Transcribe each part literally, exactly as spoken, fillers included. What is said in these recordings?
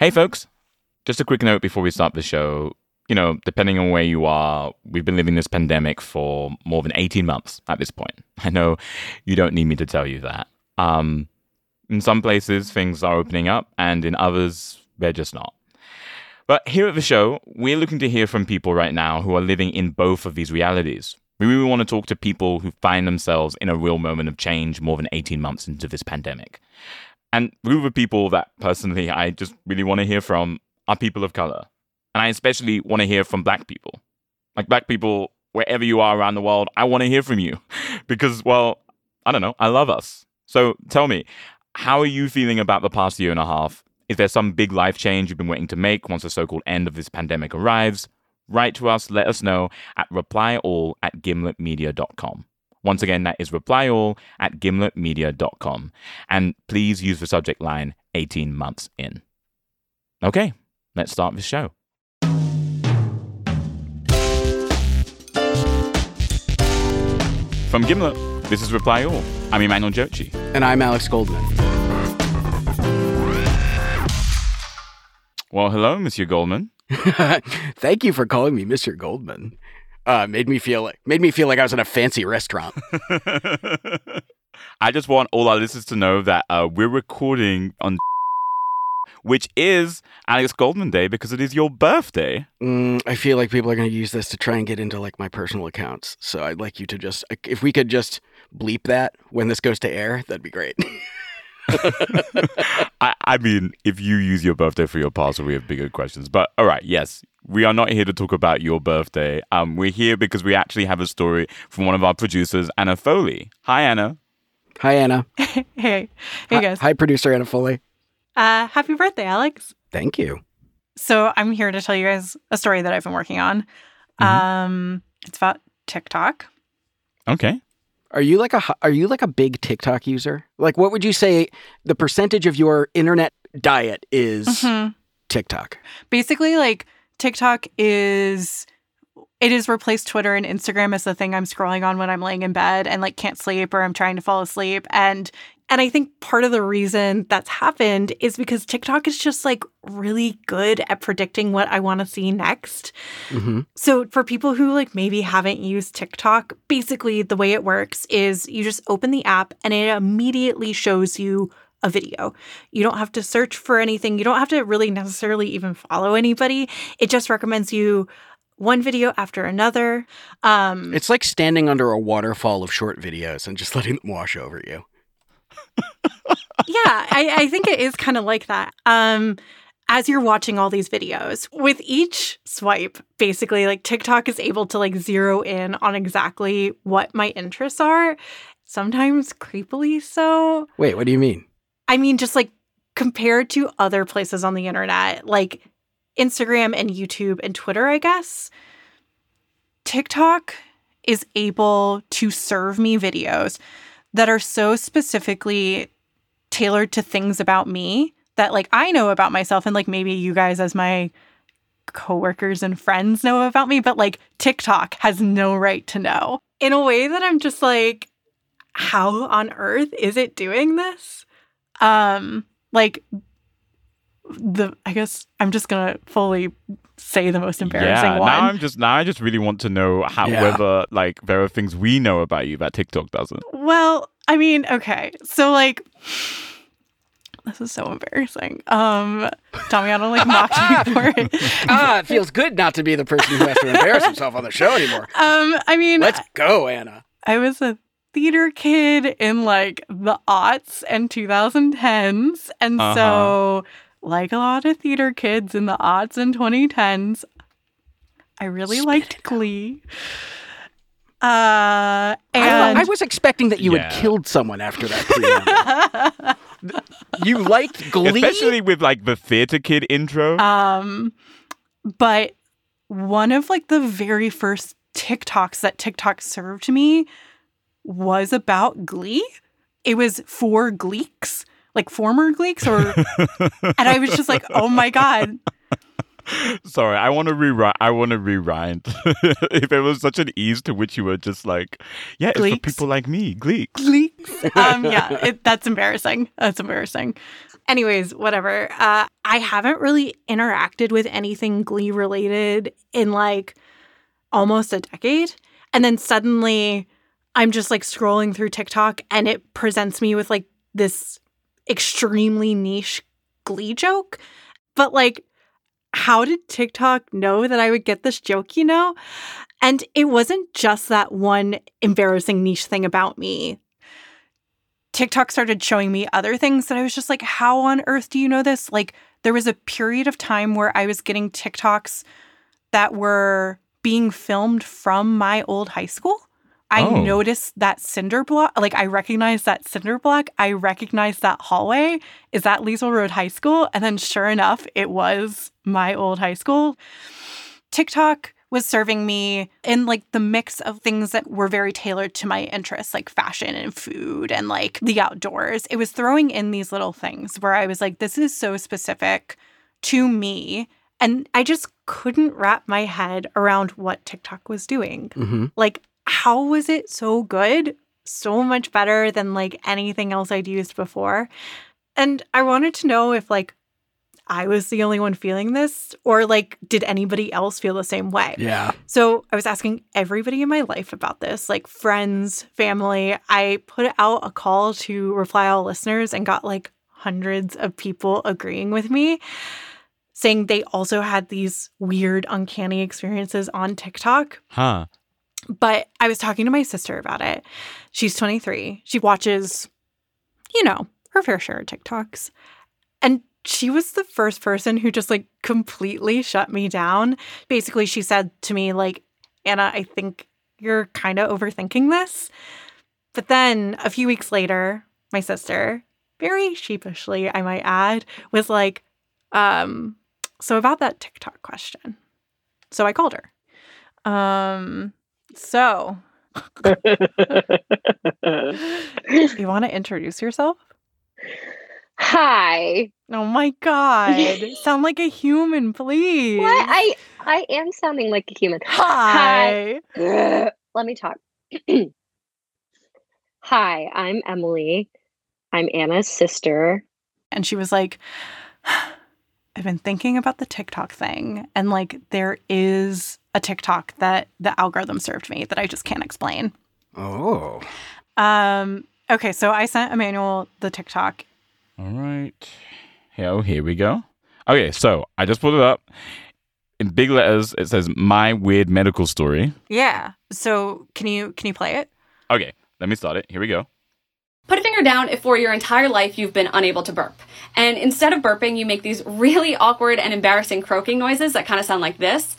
Hey, folks. Just a quick note before we start the show. You know, depending on where you are, we've been living this pandemic for more than eighteen months at this point. I know you don't need me to tell you that. Um, in some places, things are opening up, and in others, they're just not. But here at the show, we're looking to hear from people right now who are living in both of these realities. We really want to talk to people who find themselves in a real moment of change more than eighteen months into this pandemic. And who the people that personally I just really want to hear from are people of color. And I especially want to hear from Black people. Like Black people, wherever you are around the world, I want to hear from you. Because, well, I don't know, I love us. So tell me, how are you feeling about the past year and a half? Is there some big life change you've been waiting to make once the so-called end of this pandemic arrives? Write to us, let us know at replyall at gimlet media dot com. Once again, that is replyall at gimlet media dot com. And please use the subject line eighteen months in. Okay, let's start the show. From Gimlet, this is Reply All. I'm Emmanuel Jochi. And I'm Alex Goldman. Well, hello, Monsieur Goldman. Thank you for calling me Mister Goldman. Uh, made me feel like made me feel like I was in a fancy restaurant. I just want all our listeners to know that uh, we're recording on which is Alex Goldman Day because it is your birthday. Mm, I feel like people are going to use this to try and get into like my personal accounts. So I'd like you to just, if we could just bleep that when this goes to air, that'd be great. I, I mean, if you use your birthday for your password, we have bigger questions. But all right, yes, we are not here to talk about your birthday. Um, we're here because we actually have a story from one of our producers, Anna Foley. Hi, Anna. Hi, Anna. hey. Hey, hi, guys. Hi, producer Anna Foley. Uh, happy birthday, Alex. Thank you. So I'm here to tell you guys a story that I've been working on. Mm-hmm. Um, it's about TikTok. Okay. Are you like a are you like a big TikTok user? Like, what would you say the percentage of your internet diet is mm-hmm. TikTok? Basically, like TikTok is it has replaced Twitter and Instagram as the thing I'm scrolling on when I'm laying in bed and like can't sleep or I'm trying to fall asleep. And and I think part of the reason that's happened is because TikTok is just like really good at predicting what I want to see next. Mm-hmm. So for people who like maybe haven't used TikTok, basically the way it works is you just open the app and it immediately shows you a video. You don't have to search for anything. You don't have to really necessarily even follow anybody. It just recommends you one video after another. Um, it's like standing under a waterfall of short videos and just letting them wash over you. Yeah, I, I think it is kind of like that. Um, as you're watching all these videos, with each swipe, basically, like TikTok is able to like zero in on exactly what my interests are. Sometimes creepily so. Wait, what do you mean? I mean, just like compared to other places on the internet, like Instagram and YouTube and Twitter, I guess, TikTok is able to serve me videos that are so specifically tailored to things about me that like I know about myself and like maybe you guys as my coworkers and friends know about me, but like TikTok has no right to know in a way that I'm just like, how on earth is it doing this? Um, like the, I guess I'm just going to fully say the most embarrassing yeah, one. Now I'm just, now I just really want to know how, yeah. whether like there are things we know about you that TikTok doesn't. Well, I mean, okay. So like, this is so embarrassing. Um, Damiano like mocked me for it. Ah, it feels good not to be the person who has to embarrass himself on the show anymore. Um, I mean, let's go, Anna. I was a theater kid in like the aughts and twenty tens. And uh-huh. so like a lot of theater kids in the aughts and twenty tens, I really Spit liked Glee. Uh, and I, I was expecting that you yeah. had killed someone after that preamble. You liked Glee? Especially with like the theater kid intro. Um, but one of like the very first TikToks that TikTok served me was about Glee. It was for Gleeks, like former Gleeks, or and I was just like, oh my God. Sorry, I want to rewrite. I want to rewind. If it was such an ease to which you were just like, yeah, it's Gleeks. for people like me, Gleeks. Gleeks. Um, yeah, it, that's embarrassing. That's embarrassing. Anyways, whatever. Uh, I haven't really interacted with anything Glee related in like almost a decade. And then suddenly I'm just like scrolling through TikTok and it presents me with like this extremely niche Glee joke. But like, how did TikTok know that I would get this joke, you know? And it wasn't just that one embarrassing niche thing about me. TikTok started showing me other things that I was just like, how on earth do you know this? Like, there was a period of time where I was getting TikToks that were being filmed from my old high school. I Oh. noticed that cinder block. Like, I recognized that cinder block. I recognized that hallway. Is that Liesel Road High School? And then sure enough, it was my old high school. TikTok was serving me in like the mix of things that were very tailored to my interests, like fashion and food and like the outdoors. It was throwing in these little things where I was like, this is so specific to me. And I just couldn't wrap my head around what TikTok was doing. Mm-hmm. Like, how was it so good? So much better than like anything else I'd used before. And I wanted to know if like I was the only one feeling this, or like, did anybody else feel the same way? Yeah. So I was asking everybody in my life about this, like friends, family. I put out a call to Reply All listeners and got like hundreds of people agreeing with me, saying they also had these weird, uncanny experiences on TikTok. Huh. But I was talking to my sister about it. She's twenty-three. She watches, you know, her fair share of TikToks. And she was the first person who just like completely shut me down. Basically, she said to me, like, Anna, I think you're kind of overthinking this. But then a few weeks later, my sister, very sheepishly, I might add, was like, um, so about that TikTok question. So I called her. Um, so you want to introduce yourself? Hi. Oh my God. Sound like a human, please. What? I I am sounding like a human. Hi. Ugh. Let me talk. Hi, I'm Emily. I'm Anna's sister. And she was like, I've been thinking about the TikTok thing. And like, there is a TikTok that the algorithm served me that I just can't explain. Oh. Um. Okay, so I sent Emmanuel the TikTok. All right. Oh, here we go. Okay, so I just pulled it up. In big letters, it says "My Weird Medical Story." Yeah. So can you can you play it? Okay, let me start it. Here we go. Put a finger down if for your entire life you've been unable to burp. And instead of burping, you make these really awkward and embarrassing croaking noises that kind of sound like this.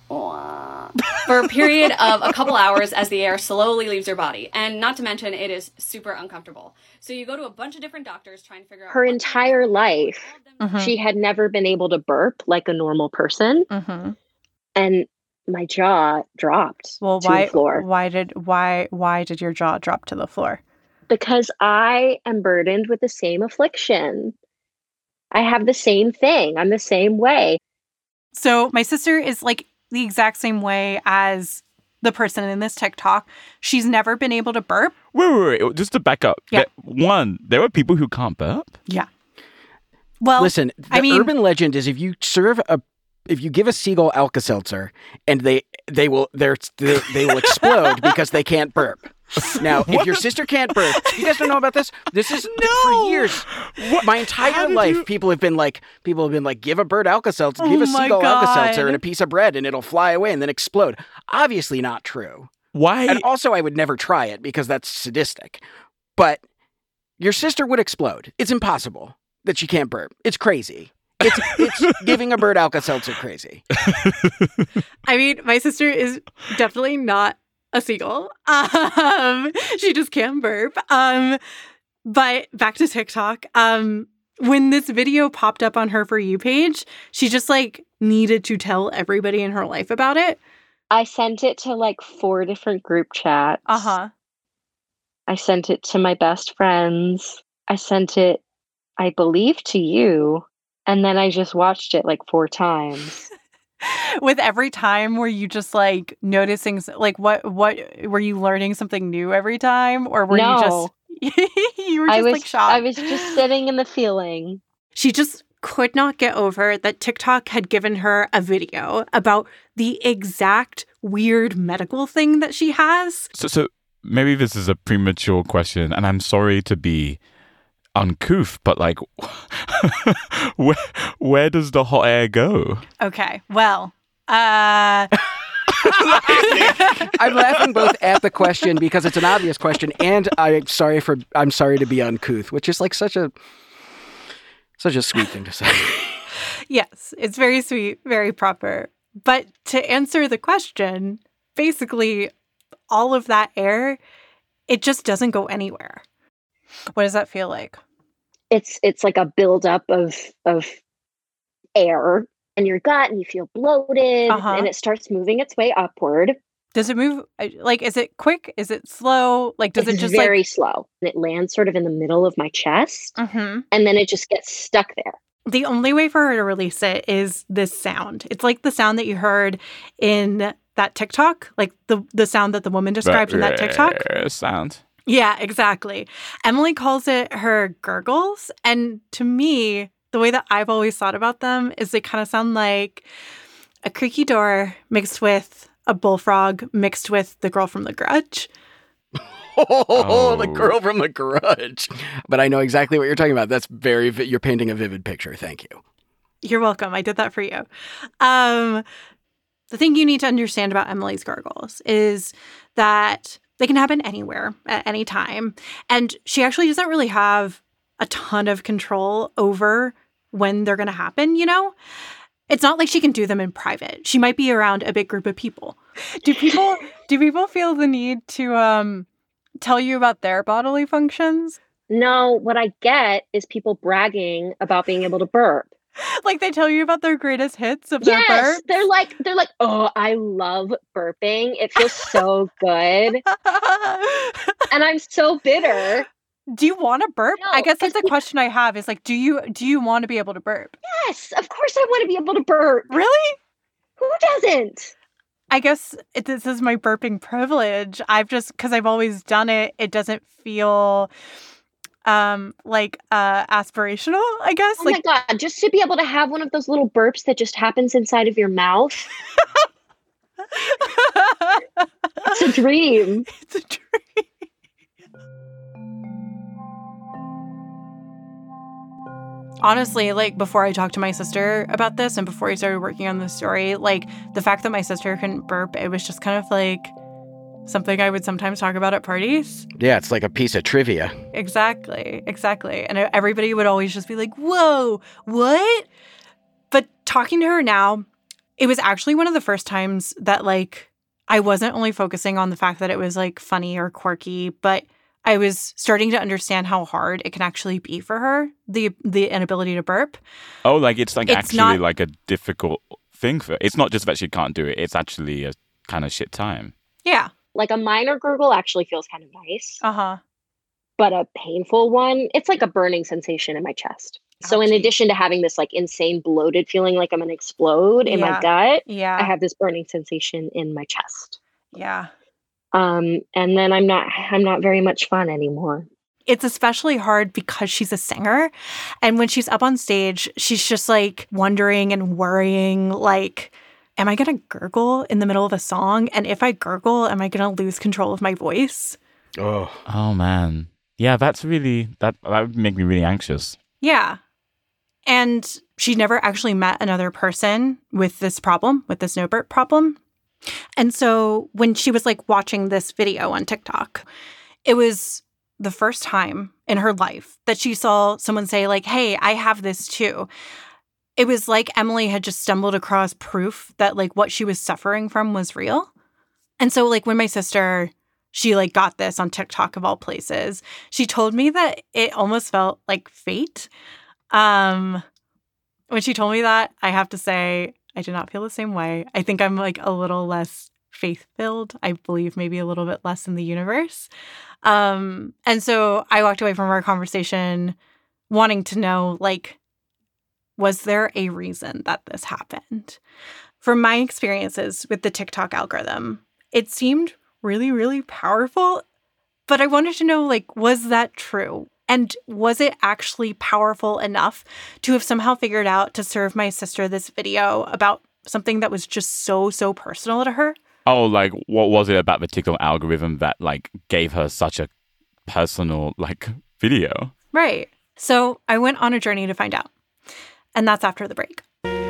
For a period of a couple hours as the air slowly leaves your body. And not to mention, it is super uncomfortable. So you go to a bunch of different doctors trying to figure out... Her entire life, Mhm. she had never been able to burp like a normal person. Mm-hmm. And my jaw dropped Well, to why the floor. why did why why did your jaw drop to the floor? Because I am burdened with the same affliction. I have the same thing. I'm the same way. So my sister is like the exact same way as the person in this TikTok. She's never been able to burp. Wait, wait, wait. Just to back up. Yeah. There- One, there are people who can't burp. Yeah. Well, Listen, the I mean- urban legend is if you serve a, if you give a seagull Alka-Seltzer, and they they will they're, they they will explode because they can't burp. Now, if your sister can't burp, you guys don't know about this. This is for years. What? My How entire did life, you- people have been like, people have been like, give a bird Alka-Seltzer, Oh give a my seagull Alka-Seltzer God. and a piece of bread, and it'll fly away and then explode. Obviously, not true. Why? And also, I would never try it because that's sadistic. But your sister would explode. It's impossible that she can't burp. It's crazy. It's it's giving a bird Alka-Seltzer crazy. I mean, my sister is definitely not a seagull. Um, she just can't burp. Um, but back to TikTok. Um, when this video popped up on her For You page, she just like needed to tell everybody in her life about it. I sent it to like four different group chats. Uh huh. I sent it to my best friends. I sent it, I believe, to you. And then I just watched it like four times. With every time, were you just like noticing, like what, what, were you learning something new every time? Or were No. you just, you were just I was, like shocked? I was just sitting in the feeling. She just could not get over that TikTok had given her a video about the exact weird medical thing that she has. So, so maybe this is a premature question, and I'm sorry to be uncouth, but like, where where does the hot air go? Okay, well, uh... I'm laughing both at the question because it's an obvious question, and I'm sorry for I'm sorry to be uncouth, which is like such a such a sweet thing to say. Yes, it's very sweet, very proper. But to answer the question, basically, all of that air, it just doesn't go anywhere. What does that feel like? It's it's like a buildup of of air in your gut, and you feel bloated, Uh-huh. and it starts moving its way upward. Does it move? Like, is it quick? Is it slow? Like, does it's it just very like... slow. And it lands sort of in the middle of my chest, Mm-hmm. and then it just gets stuck there. The only way for her to release it is this sound. It's like the sound that you heard in that TikTok, like the the sound that the woman described in that TikTok. Sound. Yeah, exactly. Emily calls it her gurgles. And to me, the way that I've always thought about them is they kind of sound like a creaky door mixed with a bullfrog mixed with the girl from The Grudge. Oh, Oh. the girl from The Grudge. But I know exactly what you're talking about. That's very, vi- you're painting a vivid picture. Thank you. You're welcome. I did that for you. Um, the thing you need to understand about Emily's gargles is that they can happen anywhere at any time. And she actually doesn't really have a ton of control over when they're going to happen, you know? It's not like she can do them in private. She might be around a big group of people. Do people do people feel the need to um tell you about their bodily functions? No, what I get is people bragging about being able to burp. Like they tell you about their greatest hits of their Yes, burps? they're like they're like, oh, I love burping. It feels so good, and I'm so bitter. Do you want to burp? No, I guess that's 'cause a question I have is like, do you do you want to be able to burp? Yes, of course I want to be able to burp. Really? Who doesn't? I guess it, this is my burping privilege. I've just, because I've always done it, it doesn't feel um like uh aspirational, I guess. Oh like my god, just to be able to have one of those little burps that just happens inside of your mouth. It's a dream. It's a dream. Honestly, like before I talked to my sister about this and before I started working on this story, like the fact that my sister couldn't burp, it was just kind of like something I would sometimes talk about at parties. Yeah, it's like a piece of trivia. Exactly, exactly. And everybody would always just be like, whoa, what? But talking to her now, it was actually one of the first times that like I wasn't only focusing on the fact that it was like funny or quirky, but I was starting to understand how hard it can actually be for her, the the inability to burp. Oh, like it's like It's actually not- like a difficult thing for. It's not just that she can't do it. It's actually a kind of shit time. Yeah. Like a minor gurgle actually feels kind of nice, Uh-huh. but a painful one, it's like a burning sensation in my chest. So in Ouchie. addition to having this like insane bloated feeling like I'm going to explode in Yeah. my gut, Yeah. I have this burning sensation in my chest. Yeah. Um, and then I'm not I'm not very much fun anymore. It's especially hard because she's a singer. And when she's up on stage, she's just like wondering and worrying, like, am I going to gurgle in the middle of a song? And if I gurgle, am I going to lose control of my voice? Oh, Oh man, yeah, that's really that. That would make me really anxious. Yeah. And she never actually met another person with this problem, with this no burp problem. And so when she was like watching this video on TikTok, it was the first time in her life that she saw someone say like, hey, I have this too. It was like Emily had just stumbled across proof that like what she was suffering from was real. And so like when my sister, she like got this on TikTok of all places, she told me that it almost felt like fate. Um, when she told me that, I have to say, I did not feel the same way. I think I'm like a little less faith-filled. I believe maybe a little bit less in the universe. Um, and so I walked away from our conversation wanting to know, like, was there a reason that this happened? from my experiences with the TikTok algorithm, it seemed really, really powerful. But I wanted to know, like, was that true? And was it actually powerful enough to have somehow figured out to serve my sister this video about something that was just so, so personal to her? Oh, like, what was it about the TikTok algorithm that, like, gave her such a personal, like, video? Right. So I went on a journey to find out. And that's after the break.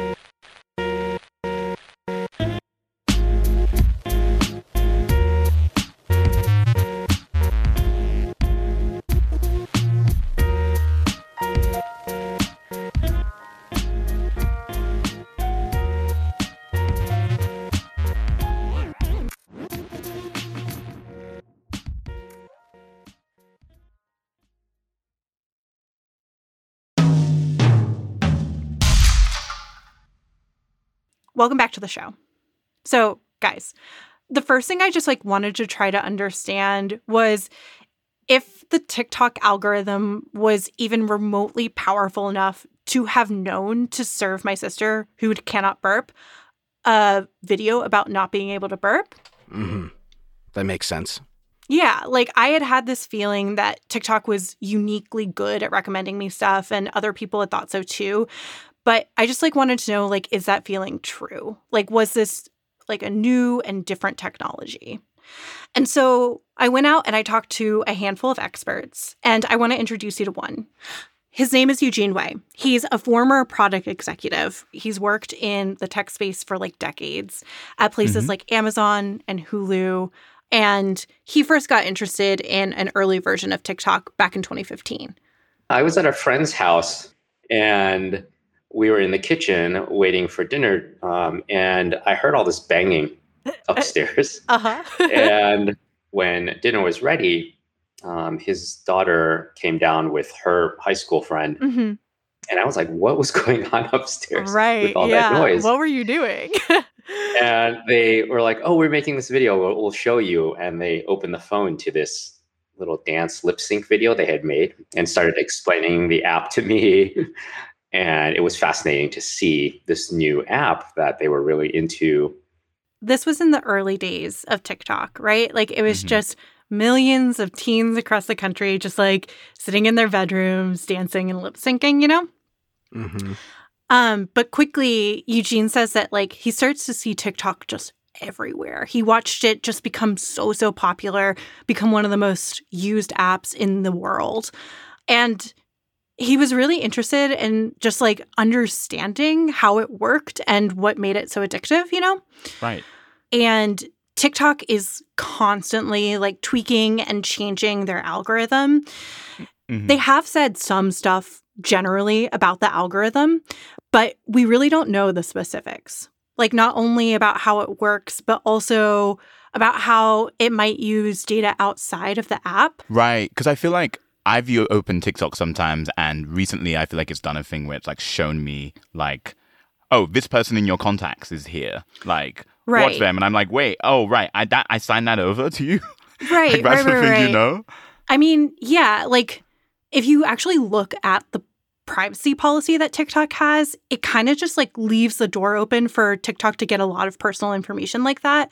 Welcome back to the show. So, guys, the first thing I just like wanted to try to understand was if the TikTok algorithm was even remotely powerful enough to have known to serve my sister, who cannot burp, a video about not being able to burp. Mm-hmm. That makes sense. Yeah, like I had had this feeling that TikTok was uniquely good at recommending me stuff, and other people had thought so too. But I just like wanted to know, like, is that feeling true? Like, was this like a new and different technology? And so I went out and I talked to a handful of experts, and I want to introduce you to one. His name is Eugene Wei. He's a former product executive. He's worked in the tech space for like decades at places mm-hmm. like Amazon and Hulu. And he first got interested in an early version of TikTok back in twenty fifteen. I was at a friend's house and we were in the kitchen waiting for dinner, um, and I heard all this banging upstairs. Uh-huh. And when dinner was ready, um, his daughter came down with her high school friend. Mm-hmm. And I was like, what was going on upstairs right, with all yeah. that noise? What were you doing? And they were like, oh, we're making this video. We'll, we'll show you. And they opened the phone to this little dance lip sync video they had made and started explaining the app to me. And it was fascinating to see this new app that they were really into. This was in the early days of TikTok, right? Like it was mm-hmm. just millions of teens across the country just like sitting in their bedrooms, dancing and lip syncing, you know? Mm-hmm. Um, but quickly, Eugene says that like he starts to see TikTok just everywhere. He watched it just become so, so popular, become one of the most used apps in the world. And he was really interested in just like understanding how it worked and what made it so addictive, you know? Right. And TikTok is constantly like tweaking and changing their algorithm. Mm-hmm. They have said some stuff generally about the algorithm, but we really don't know the specifics. Like not only about how it works, but also about how it might use data outside of the app. Right. Because I feel like I've opened TikTok sometimes, and recently I feel like it's done a thing where it's like shown me like, oh, this person in your contacts is here. Like, right. watch them. And I'm like, wait, oh, right. I that I signed that over to you? Right, like, that's right, the right, thing right. you know? I mean, yeah, like if you actually look at the privacy policy that TikTok has, it kind of just like leaves the door open for TikTok to get a lot of personal information like that,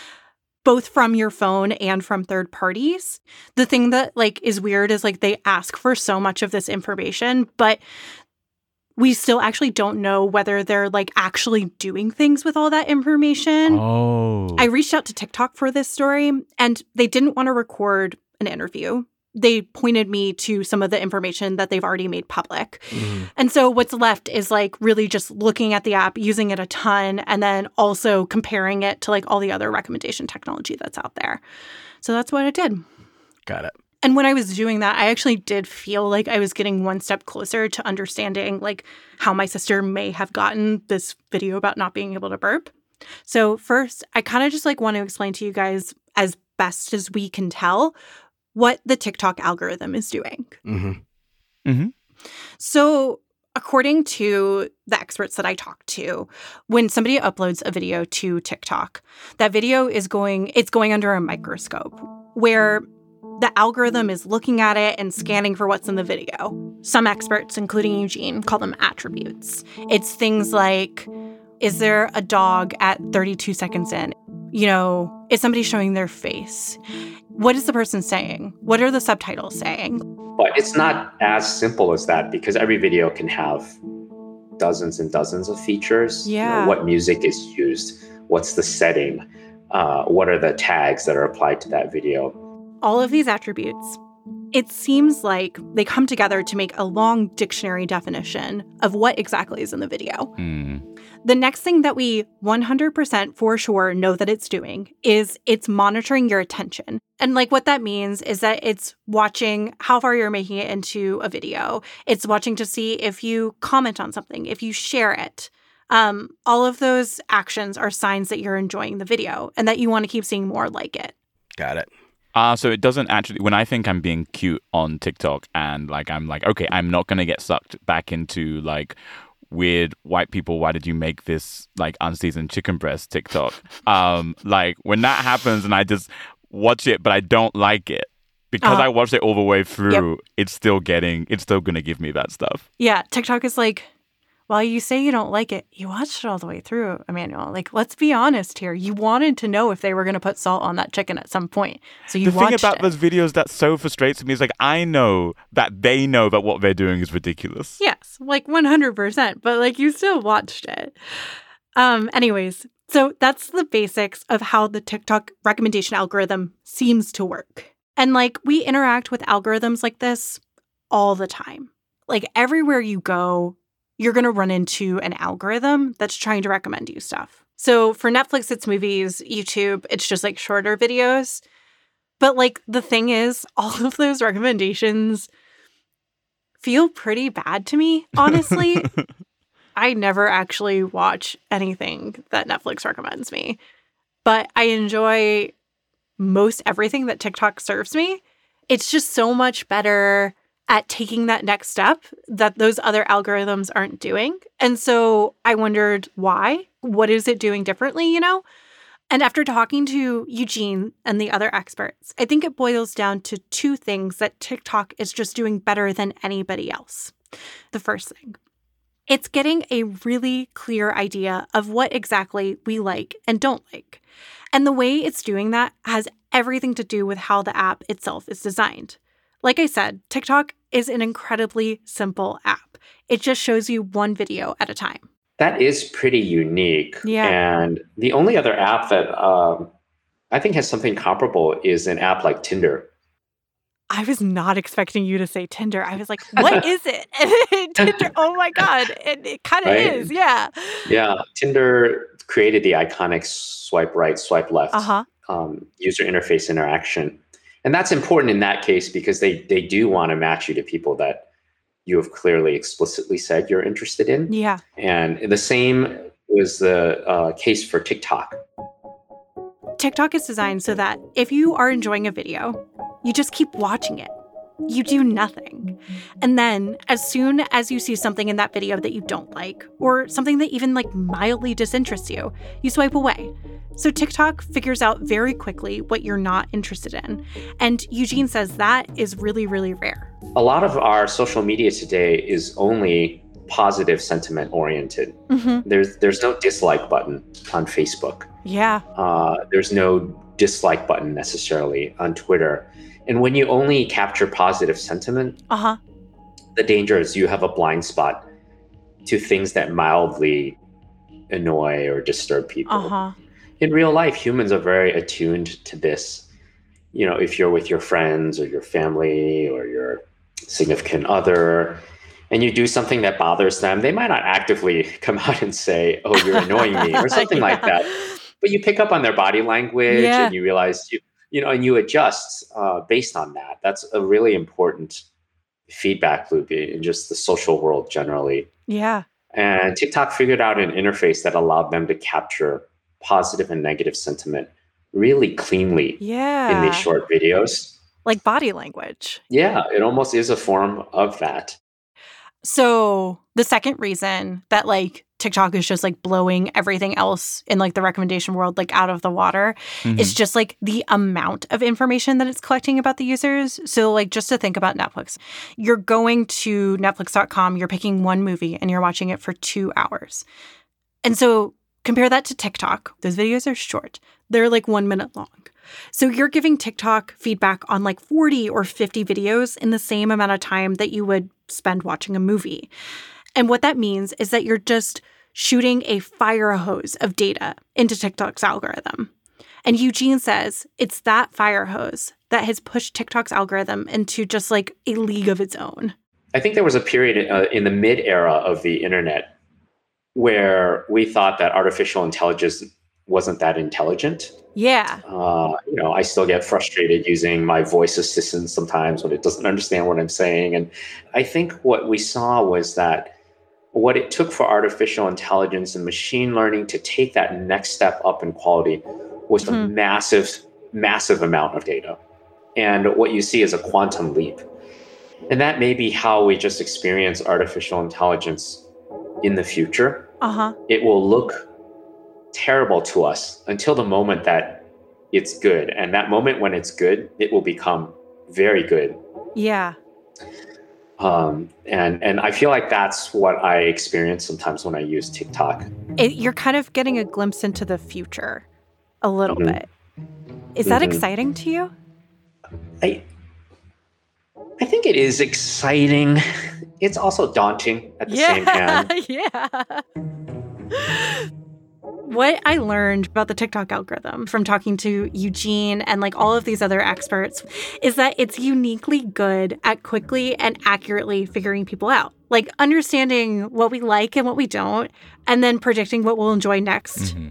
both from your phone and from third parties. The thing that like is weird is like they ask for so much of this information, but we still actually don't know whether they're like actually doing things with all that information. Oh. I reached out to TikTok for this story, and they didn't want to record an interview. They pointed me to some of the information that they've already made public. Mm-hmm. And so what's left is like really just looking at the app, using it a ton, and then also comparing it to like all the other recommendation technology that's out there. So that's what I did. Got it. And when I was doing that, I actually did feel like I was getting one step closer to understanding like how my sister may have gotten this video about not being able to burp. So first, I kind of just like want to explain to you guys as best as we can tell what the TikTok algorithm is doing. Mm-hmm. Mm-hmm. So according to the experts that I talked to, when somebody uploads a video to TikTok, that video is going, it's going under a microscope where the algorithm is looking at it and scanning for what's in the video. Some experts, including Eugene, call them attributes. It's things like Is there a dog at thirty-two seconds in? You know, is somebody showing their face? What is the person saying? What are the subtitles saying? But it's not as simple as that because every video can have dozens and dozens of features. Yeah. You know, what music is used? What's the setting? Uh, what are the tags that are applied to that video? All of these attributes, it seems like they come together to make a long dictionary definition of what exactly is in the video. Mm. The next thing that we one hundred percent for sure know that it's doing is it's monitoring your attention. And like what that means is that it's watching how far you're making it into a video. It's watching to see if you comment on something, if you share it. Um, all of those actions are signs that you're enjoying the video and that you want to keep seeing more like it. Got it. Uh, so it doesn't actually, when I think I'm being cute on TikTok and like, I'm like, okay, I'm not going to get sucked back into like weird white people, why did you make this like unseasoned chicken breast TikTok? Um, like when that happens and I just watch it, but I don't like it because uh, I watched it all the way through, yep. it's still getting, it's still going to give me that stuff. Yeah. TikTok is like, while you say you don't like it, you watched it all the way through, Emmanuel. Like, let's be honest here. You wanted to know if they were going to put salt on that chicken at some point. So you the watched thing about it. those videos that so frustrates me is like, I know that they know that what they're doing is ridiculous. Yes, like one hundred percent. But like, you still watched it. Um. Anyways, so that's the basics of how the TikTok recommendation algorithm seems to work. And like, we interact with algorithms like this all the time. Like, everywhere you go, you're going to run into an algorithm that's trying to recommend you stuff. So for Netflix, it's movies. YouTube, it's just like shorter videos. But like the thing is, all of those recommendations feel pretty bad to me, honestly. I never actually watch anything that Netflix recommends me. But I enjoy most everything that TikTok serves me. It's just so much better at taking that next step that those other algorithms aren't doing. And so I wondered why? What is it doing differently, you know? And after talking to Eugene and the other experts, I think it boils down to two things that TikTok is just doing better than anybody else. The first thing, it's getting a really clear idea of what exactly we like and don't like. And the way it's doing that has everything to do with how the app itself is designed. Like I said, TikTok is an incredibly simple app. It just shows you one video at a time. That is pretty unique. Yeah. And the only other app that um, I think has something comparable is an app like Tinder. I was not expecting you to say Tinder. I was like, what is it? Tinder, oh my God. It, it kind of Right? is, yeah. Yeah. Tinder created the iconic swipe right, swipe left Uh-huh. um, user interface interaction. And that's important in that case because they they do want to match you to people that you have clearly explicitly said you're interested in. Yeah. And the same was the uh, case for TikTok. TikTok is designed so that if you are enjoying a video, you just keep watching it. You do nothing. And then as soon as you see something in that video that you don't like, or something that even like mildly disinterests you, you swipe away. So TikTok figures out very quickly what you're not interested in. And Eugene says that is really, really rare. A lot of our social media today is only positive sentiment oriented. Mm-hmm. There's there's no dislike button on Facebook. Yeah. Uh, there's no dislike button necessarily on Twitter. And when you only capture positive sentiment, Uh-huh. the danger is you have a blind spot to things that mildly annoy or disturb people. Uh-huh. In real life, humans are very attuned to this. You know, if you're with your friends or your family or your significant other, and you do something that bothers them, they might not actively come out and say, oh, you're annoying me or something like Yeah. that. But you pick up on their body language Yeah. and you realize, you, you know, and you adjust uh, based on that. That's a really important feedback loop in just the social world generally. Yeah. And TikTok figured out an interface that allowed them to capture positive and negative sentiment really cleanly Yeah. in these short videos. Like body language. Yeah, it almost is a form of that. So the second reason that like TikTok is just like blowing everything else in like the recommendation world like out of the water Mhm. is just like the amount of information that it's collecting about the users. So like just to think about Netflix, you're going to netflix dot com, you're picking one movie and you're watching it for two hours. And so compare that to TikTok. Those videos are short. They're like one minute long. So you're giving TikTok feedback on like forty or fifty videos in the same amount of time that you would spend watching a movie. And what that means is that you're just shooting a fire hose of data into TikTok's algorithm. And Eugene says it's that fire hose that has pushed TikTok's algorithm into just like a league of its own. I think there was a period uh, in the mid-era of the internet where we thought that artificial intelligence wasn't that intelligent. Yeah. Uh, you know, I still get frustrated using my voice assistant sometimes when it doesn't understand what I'm saying. And I think what we saw was that what it took for artificial intelligence and machine learning to take that next step up in quality was mm-hmm. a massive, massive amount of data. And what you see is a quantum leap. And that may be how we just experience artificial intelligence in the future. Uh-huh. It will look terrible to us until the moment that it's good. And that moment when it's good, it will become very good. Yeah. Um, and, and I feel like that's what I experience sometimes when I use TikTok. It, you're kind of getting a glimpse into the future a little mm-hmm. bit. Is that mm-hmm. exciting to you? I I think it is exciting. It's also daunting at the yeah, same time. Yeah. What I learned about the TikTok algorithm from talking to Eugene and like all of these other experts is that it's uniquely good at quickly and accurately figuring people out. Like understanding what we like and what we don't, and then predicting what we'll enjoy next. Mm-hmm.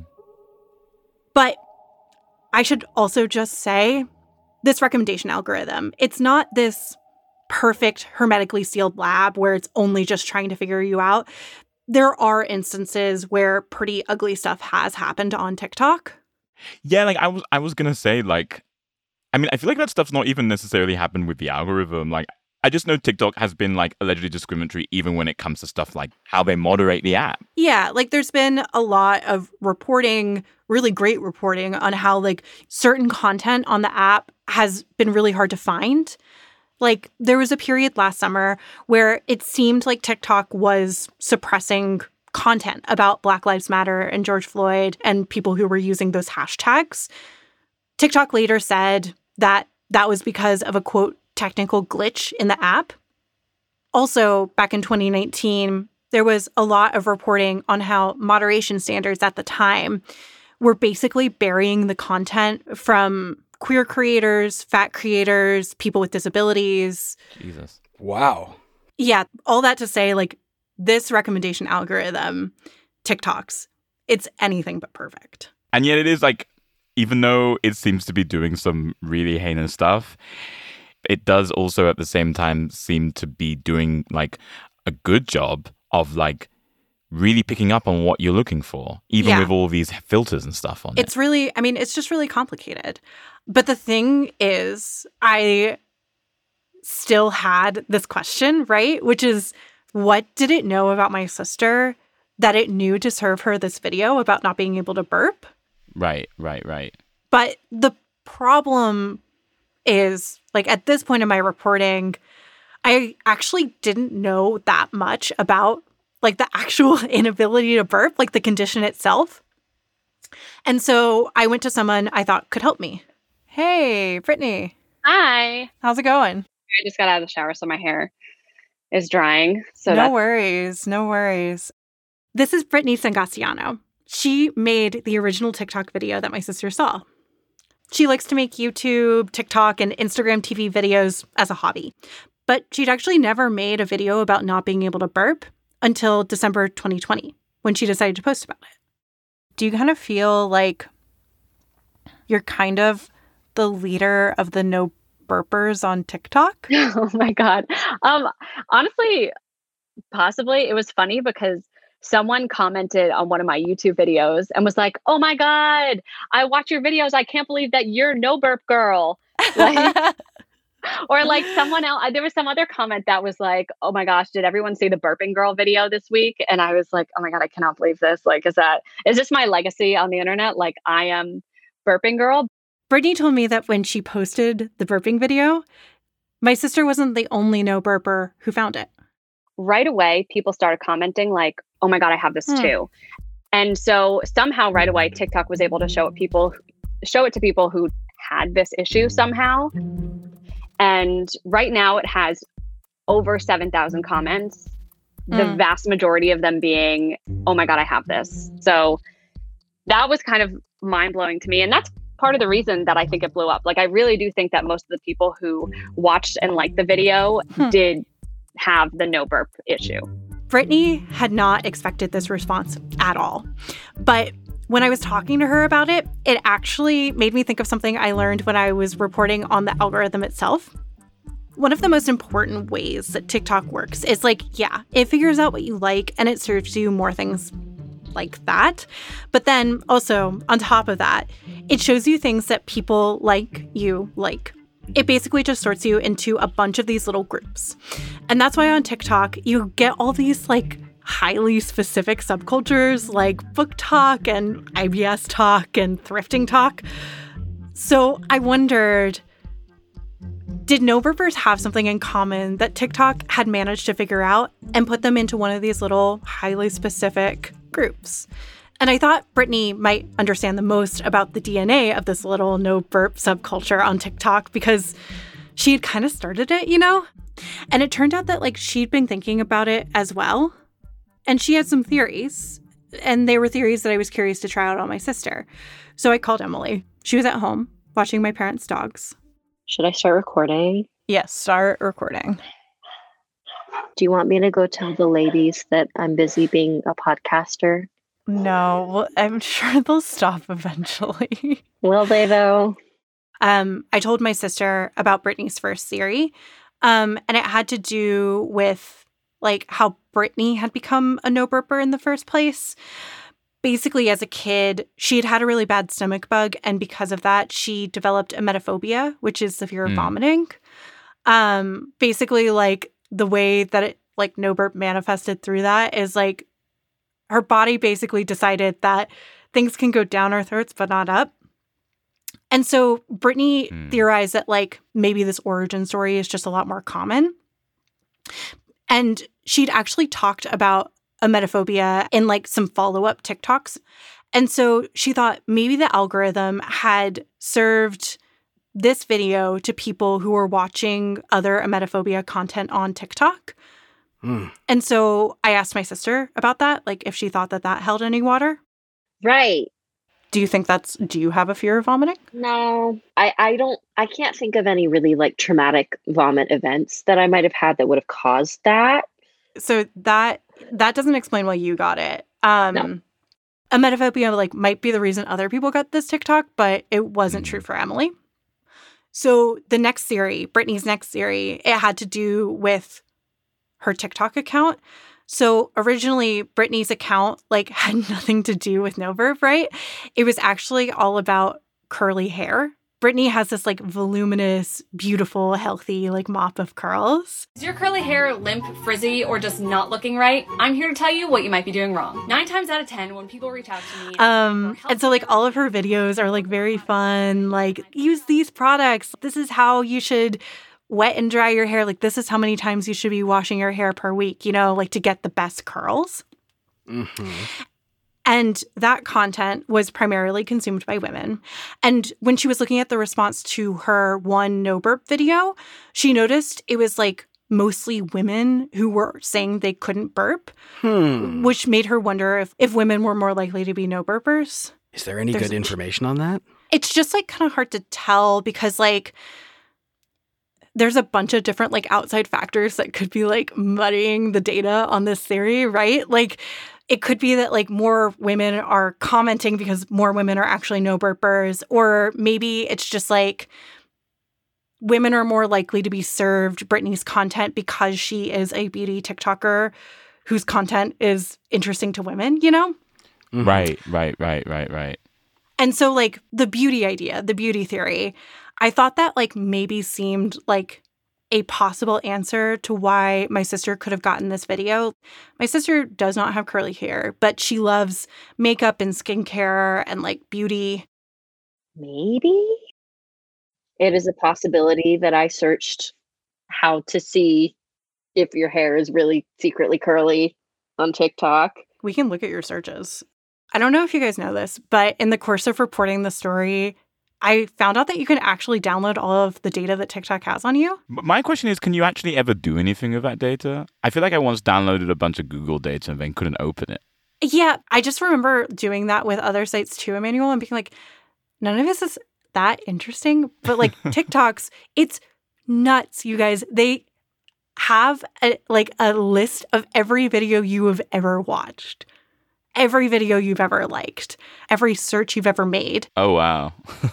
But I should also just say this recommendation algorithm, it's not this perfect hermetically sealed lab where it's only just trying to figure you out. There are instances where pretty ugly stuff has happened on TikTok. Yeah, like I was I was gonna say, like, I mean, I feel like that stuff's not even necessarily happened with the algorithm. Like, I just know TikTok has been like allegedly discriminatory even when it comes to stuff like how they moderate the app. Yeah, like there's been a lot of reporting, really great reporting on how like certain content on the app has been really hard to find. Like, there was a period last summer where it seemed like TikTok was suppressing content about Black Lives Matter and George Floyd and people who were using those hashtags. TikTok later said that that was because of a, quote, technical glitch in the app. Also, back in twenty nineteen, there was a lot of reporting on how moderation standards at the time were basically burying the content from queer creators, fat creators, people with disabilities. Jesus. Wow. Yeah, all that to say, like, this recommendation algorithm, TikTok's, it's anything but perfect. And yet it is like, even though it seems to be doing some really heinous stuff, it does also at the same time seem to be doing like a good job of like really picking up on what you're looking for, even yeah. with all these filters and stuff on it's it. It's really, I mean, it's just really complicated. But the thing is, I still had this question, right? Which is, what did it know about my sister that it knew to serve her this video about not being able to burp? Right, right, right. But the problem is, like, at this point in my reporting, I actually didn't know that much about, like, the actual inability to burp, like the condition itself. And so I went to someone I thought could help me. Hey, Brittany. Hi. How's it going? I just got out of the shower, so my hair is drying. So no that's- worries. No worries. This is Brittany Sangaciano. She made the original TikTok video that my sister saw. She likes to make YouTube, TikTok, and Instagram T V videos as a hobby. But she'd actually never made a video about not being able to burp until December twenty twenty, when she decided to post about it. Do you kind of feel like you're kind of the leader of the no burpers on TikTok? Oh my God. Um, honestly, possibly. It was funny because someone commented on one of my YouTube videos and was like, oh my God, I watch your videos. I can't believe that you're no burp girl. Like, or like someone else, there was some other comment that was like, oh my gosh, did everyone see the burping girl video this week? And I was like, oh my God, I cannot believe this. Like, is that, is this my legacy on the internet? Like, I am burping girl. Brittany told me that when she posted the burping video, my sister wasn't the only no burper who found it. Right away, people started commenting like, oh my God, I have this hmm. too. And so somehow right away, TikTok was able to show it people, show it to people who had this issue somehow. And right now it has over seven thousand comments, the Mm. vast majority of them being, oh my God, I have this. So that was kind of mind blowing to me. And that's part of the reason that I think it blew up. Like, I really do think that most of the people who watched and liked the video Hmm. did have the no burp issue. Brittany had not expected this response at all. But when I was talking to her about it, it actually made me think of something I learned when I was reporting on the algorithm itself. One of the most important ways that TikTok works is like, yeah, it figures out what you like and it serves you more things like that. But then also, on top of that, it shows you things that people like you like. It basically just sorts you into a bunch of these little groups. And that's why on TikTok, you get all these like highly specific subcultures like book talk and I B S talk and thrifting talk. So I wondered, did no burpers have something in common that TikTok had managed to figure out and put them into one of these little highly specific groups? And I thought Brittany might understand the most about the D N A of this little no burp subculture on TikTok because she had kind of started it, you know? And it turned out that like she'd been thinking about it as well. And she had some theories. And they were theories that I was curious to try out on my sister. So I called Emily. She was at home watching my parents' dogs. Should I start recording? Yes, start recording. Do you want me to go tell the ladies that I'm busy being a podcaster? No, well, I'm sure they'll stop eventually. Will they, though? um, I told my sister about Brittany's first theory, um, and it had to do with like how Brittany had become a no burper in the first place. Basically, as a kid, she had had a really bad stomach bug, and because of that, she developed emetophobia, which is the fear of Mm. vomiting. Um, basically, like the way that it like no burp manifested through that is like her body basically decided that things can go down our throats, but not up. And so Brittany Mm. theorized that like maybe this origin story is just a lot more common. And she'd actually talked about emetophobia in like some follow-up TikToks. And so she thought maybe the algorithm had served this video to people who were watching other emetophobia content on TikTok. Mm. And so I asked my sister about that, like if she thought that that held any water. Right. Do you think that's, do you have a fear of vomiting? No, I, I don't, I can't think of any really like traumatic vomit events that I might have had that would have caused that. So that, that doesn't explain why you got it. Um, No. Emetophobia like might be the reason other people got this TikTok, but it wasn't true for Emily. So the next theory, Brittany's next theory, it had to do with her TikTok account. So originally, Brittany's account like had nothing to do with no burp, right? It was actually all about curly hair. Brittany has this like voluminous, beautiful, healthy like mop of curls. Is your curly hair limp, frizzy, or just not looking right? I'm here to tell you what you might be doing wrong. Nine times out of ten, when people reach out to me... Um, and so like all of her videos are like very fun, like use these products. This is how you should wet and dry your hair. Like this is how many times you should be washing your hair per week, you know, like to get the best curls. Mm-hmm. And that content was primarily consumed by women. And when she was looking at the response to her one no burp video, she noticed it was like mostly women who were saying they couldn't burp, Hmm. which made her wonder if, if women were more likely to be no burpers. Is there any There's- good information on that? It's just like kind of hard to tell because like there's a bunch of different like outside factors that could be like muddying the data on this theory, right? Like it could be that like more women are commenting because more women are actually no burpers, or maybe it's just like women are more likely to be served Brittany's content because she is a beauty TikToker whose content is interesting to women, you know? Mhm. Right, right, right, right, right. And so like the beauty idea, the beauty theory, I thought that like maybe seemed like a possible answer to why my sister could have gotten this video. My sister does not have curly hair, but she loves makeup and skincare and like beauty. Maybe it is a possibility that I searched how to see if your hair is really secretly curly on TikTok. We can look at your searches. I don't know if you guys know this, but in the course of reporting the story, I found out that you can actually download all of the data that TikTok has on you. My question is, can you actually ever do anything with that data? I feel like I once downloaded a bunch of Google data and then couldn't open it. Yeah, I just remember doing that with other sites too, Emmanuel, and being like, none of this is that interesting. But like TikToks, it's nuts, you guys. They have a, like a list of every video you have ever watched. Every video you've ever liked, every search you've ever made. Oh, wow.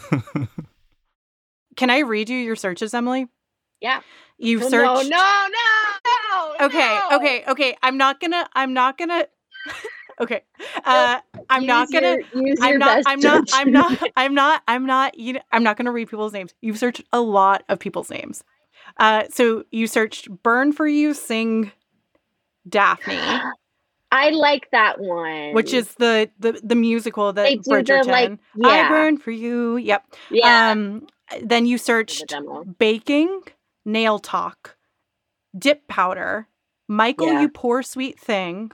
Can I read you your searches, Emily? Yeah. You've No, searched. no, no, no. Okay, no. okay, okay. I'm not gonna. I'm not gonna. Okay. Uh, I'm Use not gonna. your- use I'm your not. best I'm not. I'm judgment. not. I'm not. I'm not. You know, I'm not gonna read people's names. You've searched a lot of people's names. Uh, so you searched "Burn for You," sing Daphne. I like that one. Which is the the, the musical that They do the, Bridgerton. like, I yeah. burn for you. Yep. yeah. Um. Then you the searched demo. baking, nail talk, dip powder, Michael, Yeah. you poor sweet thing,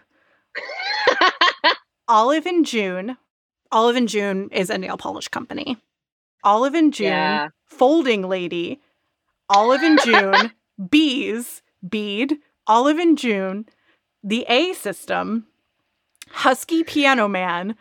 Olive and June. Olive and June is a nail polish company. Olive and June, Yeah. folding lady, Olive and June, bees, bead, Olive and June, the A system, husky piano man,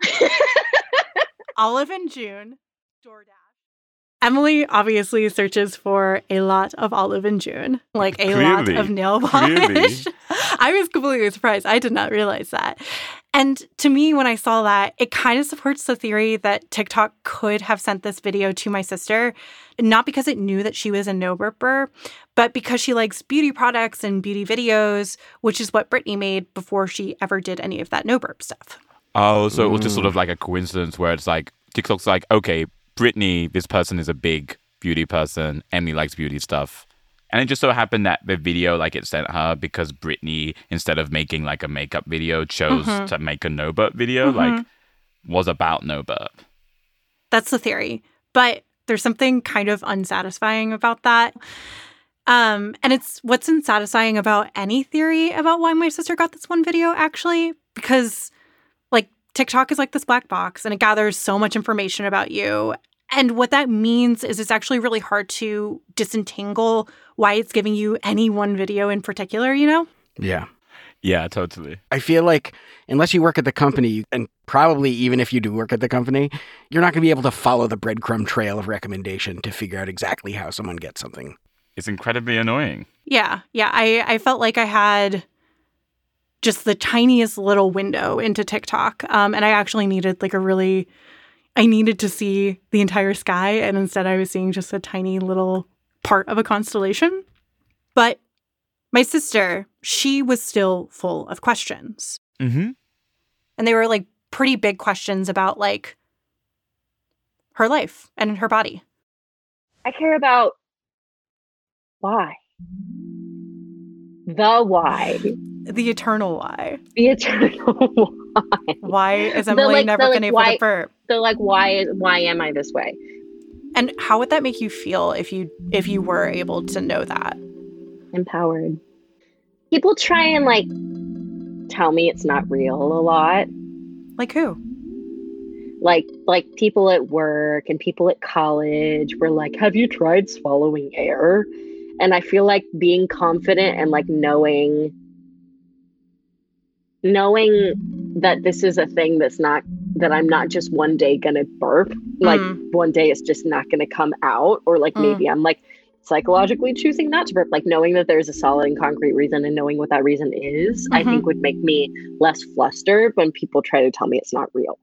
Olive and June, DoorDash. Emily obviously searches for a lot of Olive and June, like a Clearly. lot of nail Clearly. polish. I was completely surprised. I did not realize that. And to me, when I saw that, it kind of supports the theory that TikTok could have sent this video to my sister, not because it knew that she was a no-burper, but because she likes beauty products and beauty videos, which is what Brittany made before she ever did any of that no-burp stuff. Oh, so it was just Mm. sort of like a coincidence where it's like, TikTok's like, okay, Brittany, this person is a big beauty person. Emily likes beauty stuff. And it just so happened that the video, like, it sent her because Brittany, instead of making like a makeup video, chose Mhm. to make a no burp video, Mhm. like, was about no burp. That's the theory. But there's something kind of unsatisfying about that. Um, and it's what's unsatisfying about any theory about why my sister got this one video, actually, because like TikTok is like this black box and it gathers so much information about you. And what that means is it's actually really hard to disentangle why it's giving you any one video in particular, you know? Yeah. Yeah, totally. I feel like unless you work at the company, and probably even if you do work at the company, you're not going to be able to follow the breadcrumb trail of recommendation to figure out exactly how someone gets something. It's incredibly annoying. Yeah. Yeah. I, I felt like I had just the tiniest little window into TikTok. Um, and I actually needed like a really, I needed to see the entire sky. And instead I was seeing just a tiny little part of a constellation. But my sister, she was still full of questions. Mm-hmm. And they were like pretty big questions about like her life and her body. I care about why. The why. The eternal why. The eternal why. Why is The, Emily like- never the, been like, able why- to burp? So like why is why am I this way? And how would that make you feel if you if you were able to know that? Empowered. People try and like tell me it's not real a lot. Like who? Like like people at work and people at college were like, have you tried swallowing air? And I feel like being confident and like knowing knowing that this is a thing that's not that I'm not just one day gonna burp. Like Mm. one day it's just not gonna come out, or like Mm. maybe I'm like psychologically choosing not to burp. Like knowing that there's a solid and concrete reason and knowing what that reason is, I Mhm. think would make me less flustered when people try to tell me it's not real.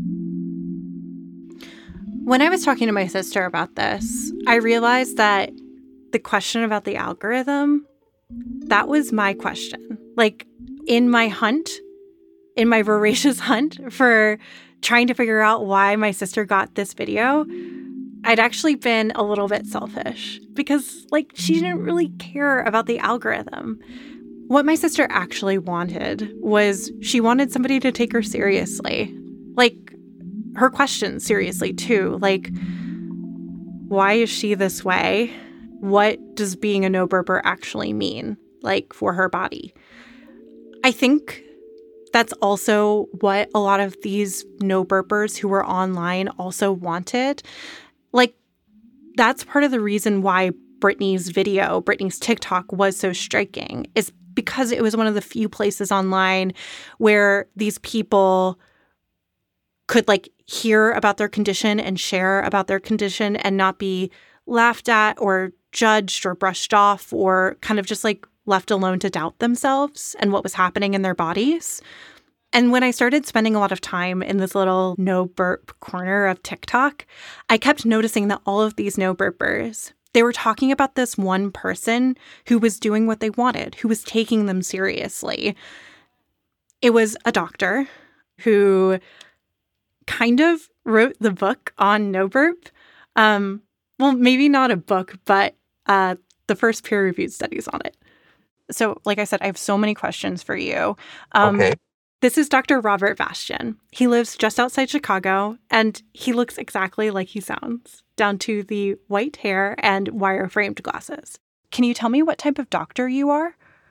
When I was talking to my sister about this, I realized that the question about the algorithm, that was my question. Like in my hunt, in my voracious hunt for trying to figure out why my sister got this video, I'd actually been a little bit selfish because like she didn't really care about the algorithm. What my sister actually wanted was she wanted somebody to take her seriously. Like her questions seriously too. Like, why is she this way? What does being a no burper actually mean, like for her body? I think that's also what a lot of these no burpers who were online also wanted. Like, that's part of the reason why Britney's video, Britney's TikTok was so striking, is because it was one of the few places online where these people could like hear about their condition and share about their condition and not be laughed at or judged or brushed off or kind of just like left alone to doubt themselves and what was happening in their bodies. And when I started spending a lot of time in this little no burp corner of TikTok, I kept noticing that all of these no burpers, they were talking about this one person who was doing what they wanted, who was taking them seriously. It was a doctor who kind of wrote the book on no burp. Um, well, maybe not a book, but uh, the first peer-reviewed studies on it. So, like I said, I have so many questions for you. Um, okay. This is Doctor Robert Bastian. He lives just outside Chicago, and he looks exactly like he sounds, down to the white hair and wire-framed glasses. Can you tell me what type of doctor you are?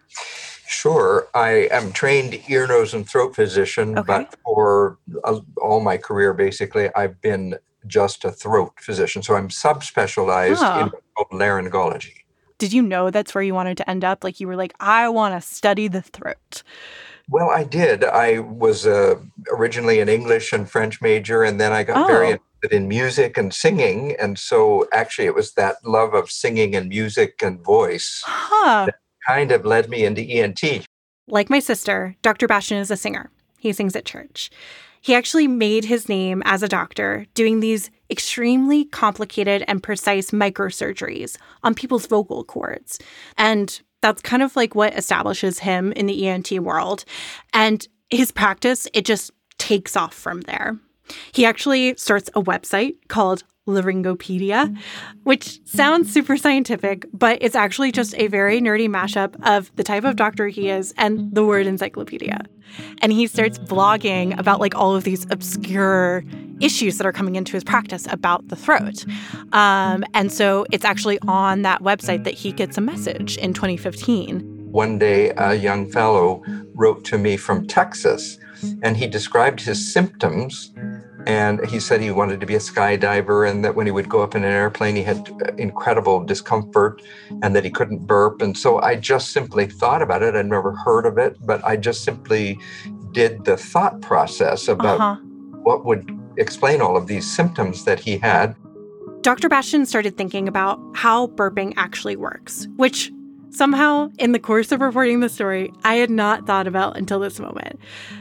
Sure. I am trained ear, nose, and throat physician, Okay. but for uh, all my career, basically, I've been just a throat physician. So I'm subspecialized Oh. in laryngology. Did you know that's where you wanted to end up? Like you were like, I want to study the throat. Well, I did. I was uh, originally an English and French major, and then I got Oh. very interested in music and singing. And so actually it was that love of singing and music and voice Huh. kind of led me into E N T. Like my sister, Doctor Bastian is a singer. He sings at church. He actually made his name as a doctor doing these extremely complicated and precise microsurgeries on people's vocal cords. And that's kind of like what establishes him in the E N T world. And his practice, it just takes off from there. He actually starts a website called Laryngopedia, which sounds super scientific, but it's actually just a very nerdy mashup of the type of doctor he is and the word encyclopedia. And he starts blogging about like all of these obscure issues that are coming into his practice about the throat. Um, and so it's actually on that website that he gets a message in twenty fifteen. One day, a young fellow wrote to me from Texas, and he described his symptoms. And he said he wanted to be a skydiver, and that when he would go up in an airplane, he had incredible discomfort and that he couldn't burp. And so I just simply thought about it. I'd never heard of it, but I just simply did the thought process about Uh-huh. what would explain all of these symptoms that he had. Doctor Bastian started thinking about how burping actually works, which somehow in the course of reporting the story, I had not thought about until this moment.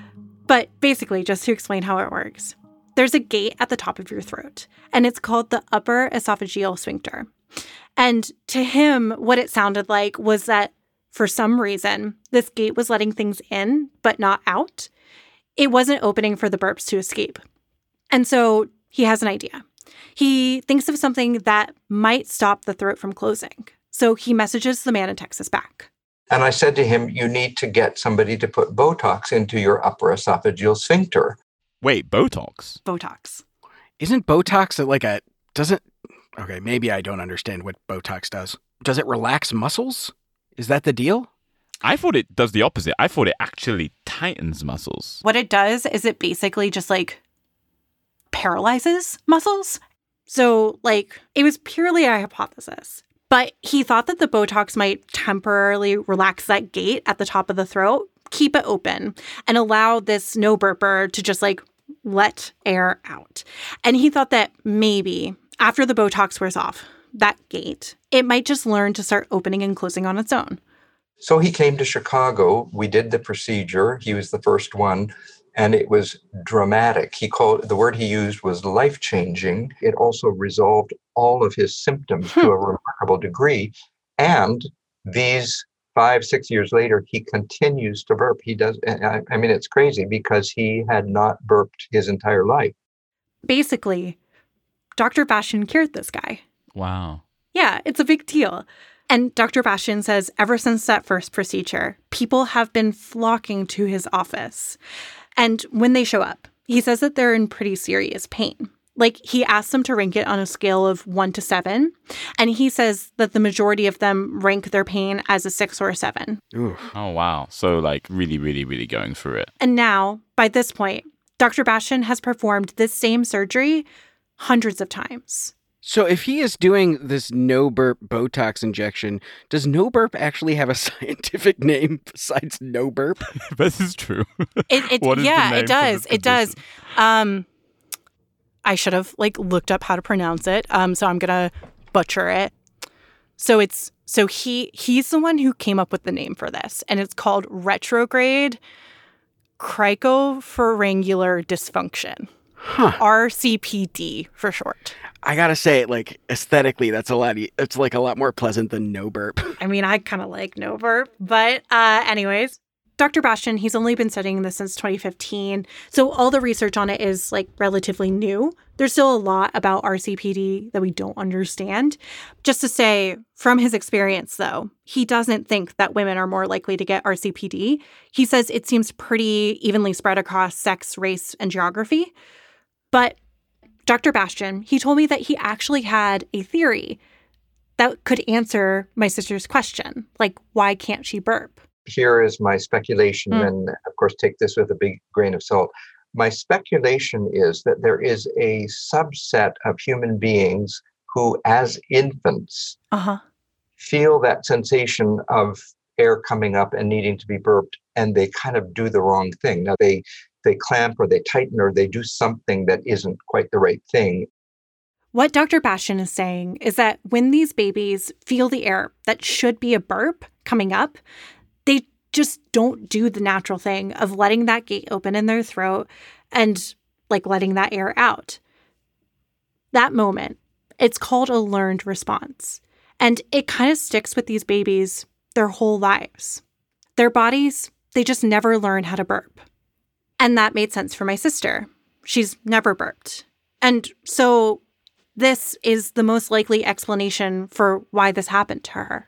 But basically, just to explain how it works. There's a gate at the top of your throat, and it's called the upper esophageal sphincter. And to him, what it sounded like was that for some reason, this gate was letting things in, but not out. It wasn't opening for the burps to escape. And so he has an idea. He thinks of something that might stop the throat from closing. So he messages the man in Texas back. And I said to him, you need to get somebody to put Botox into your upper esophageal sphincter. Wait, Botox? Botox. Isn't Botox like a, doesn't, okay, maybe I don't understand what Botox does. Does it relax muscles? Is that the deal? I thought it does the opposite. I thought it actually tightens muscles. What it does is it basically just like paralyzes muscles. So like it was purely a hypothesis. But he thought that the Botox might temporarily relax that gate at the top of the throat, keep it open, and allow this no burper to just like let air out. And he thought that maybe after the Botox wears off, that gate, it might just learn to start opening and closing on its own. So he came to Chicago. We did the procedure. He was the first one, and it was dramatic. He called, the word he used was life-changing. It also resolved all of his symptoms to a remarkable degree. And these five, six years later, he continues to burp. He does. I, I mean, it's crazy because he had not burped his entire life. Basically, Doctor Bastian cured this guy. Wow. Yeah, it's a big deal. And Doctor Bastian says ever since that first procedure, people have been flocking to his office. And when they show up, he says that they're in pretty serious pain. Like, he asked them to rank it on a scale of one to seven. And he says that the majority of them rank their pain as a six or a seven. Ooh. Oh, wow. So, like, really, really, really going through it. And now, by this point, Doctor Bastian has performed this same surgery hundreds of times. So if he is doing this no burp Botox injection, does no burp actually have a scientific name besides no burp? This is true. It, it What is the yeah, name it for does. this It does. condition? Um, I should have like looked up how to pronounce it. Um, so I'm gonna butcher it. So it's so he he's the one who came up with the name for this, and it's called retrograde cricopharyngeal dysfunction. Huh. R C P D for short. I gotta say, like, aesthetically, that's a lot. E- it's like a lot more pleasant than no burp. I mean, I kind of like no burp, but uh, anyways, Doctor Bastian, he's only been studying this since twenty fifteen, so all the research on it is like relatively new. There's still a lot about R C P D that we don't understand. Just to say, from his experience, though, he doesn't think that women are more likely to get R C P D. He says it seems pretty evenly spread across sex, race, and geography. But Doctor Bastian, he told me that he actually had a theory that could answer my sister's question, like, why can't she burp? Here is my speculation, Mm. and of course, take this with a big grain of salt. My speculation is that there is a subset of human beings who, as infants, Uh-huh. feel that sensation of air coming up and needing to be burped, and they kind of do the wrong thing. Now, they they clamp or they tighten or they do something that isn't quite the right thing. What Doctor Bastian is saying is that when these babies feel the air that should be a burp coming up, they just don't do the natural thing of letting that gate open in their throat and like letting that air out. That moment, it's called a learned response. And it kind of sticks with these babies their whole lives. Their bodies, they just never learn how to burp. And that made sense for my sister. She's never burped. And so this is the most likely explanation for why this happened to her.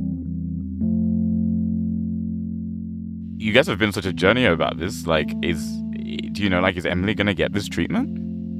You guys have been such a journey about this. Like, is, do you know, like, is Emily going to get this treatment?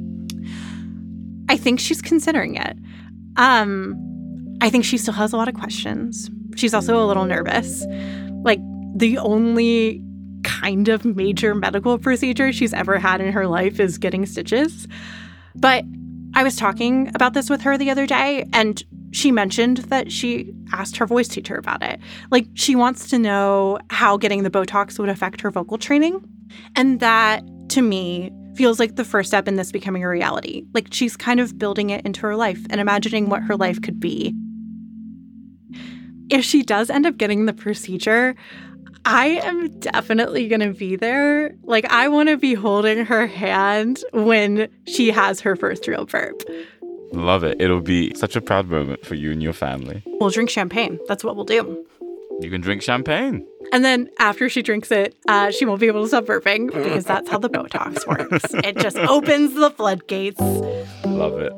I think she's considering it. Um, I think she still has a lot of questions. She's also a little nervous. Like, the only kind of major medical procedure she's ever had in her life is getting stitches. But I was talking about this with her the other day, and she mentioned that she asked her voice teacher about it. Like, she wants to know how getting the Botox would affect her vocal training. And that, to me, feels like the first step in this becoming a reality. Like, she's kind of building it into her life and imagining what her life could be. If she does end up getting the procedure, I am definitely going to be there. Like, I want to be holding her hand when she has her first real burp. Love it. It'll be such a proud moment for you and your family. We'll drink champagne. That's what we'll do. You can drink champagne. And then after she drinks it, uh, she won't be able to stop burping because that's how the Botox works. It just opens the floodgates. Love it.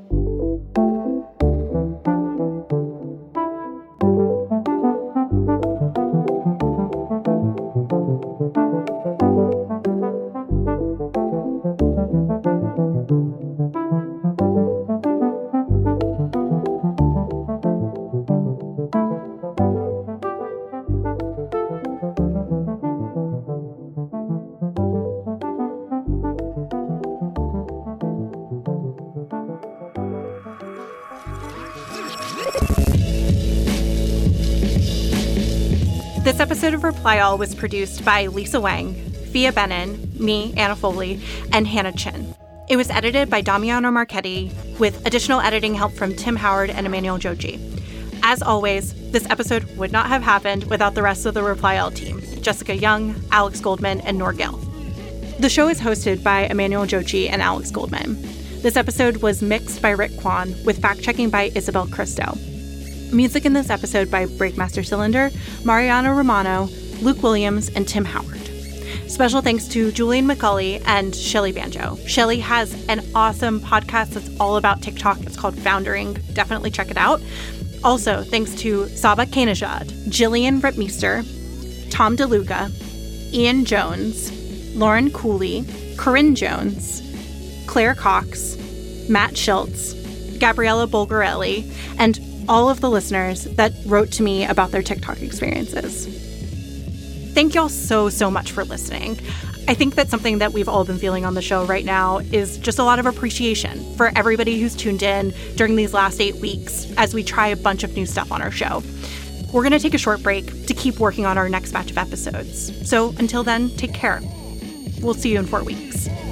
This episode of Reply All was produced by Lisa Wang, Fia Benin, me, Anna Foley, and Hannah Chin. It was edited by Damiano Marchetti, with additional editing help from Tim Howard and Emmanuel Joji. As always, this episode would not have happened without the rest of the Reply All team, Jessica Young, Alex Goldman, and Noor Gill. The show is hosted by Emmanuel Joji and Alex Goldman. This episode was mixed by Rick Kwan, with fact-checking by Isabel Cristo. Music in this episode by Breakmaster Cylinder, Mariano Romano, Luke Williams, and Tim Howard. Special thanks to Julian McCulley and Shelly Banjo. Shelly has an awesome podcast that's all about TikTok. It's called Foundering. Definitely check it out. Also, thanks to Saba Kanejad, Jillian Ripmeester, Tom DeLuca, Ian Jones, Lauren Cooley, Corinne Jones, Claire Cox, Matt Schultz, Gabriella Bulgarelli, and all of the listeners that wrote to me about their TikTok experiences. Thank y'all so, so much for listening. I think that something that we've all been feeling on the show right now is just a lot of appreciation for everybody who's tuned in during these last eight weeks as we try a bunch of new stuff on our show. We're going to take a short break to keep working on our next batch of episodes. So until then, take care. We'll see you in four weeks.